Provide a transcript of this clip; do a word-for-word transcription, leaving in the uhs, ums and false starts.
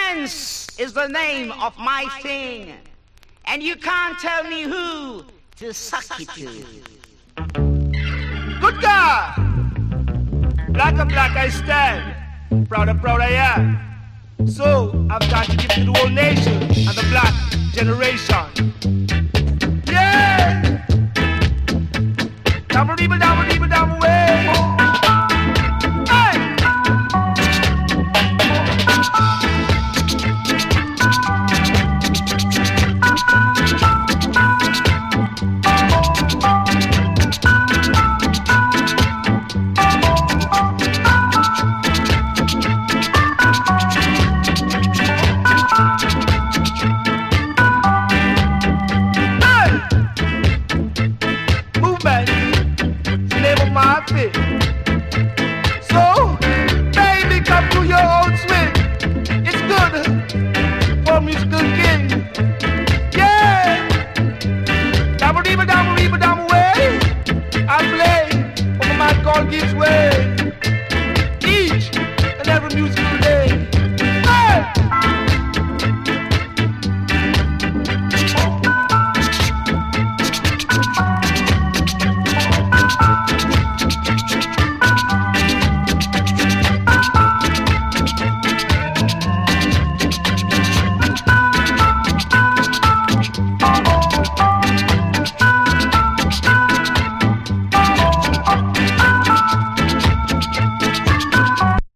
Prince is the name of my thing, and you can't tell me who to suck it to. Good God! Black and black I stand, proud and proud I am. So I've got to give to the whole nation and the black generation. Yeah! Double, double, double, double, double, way.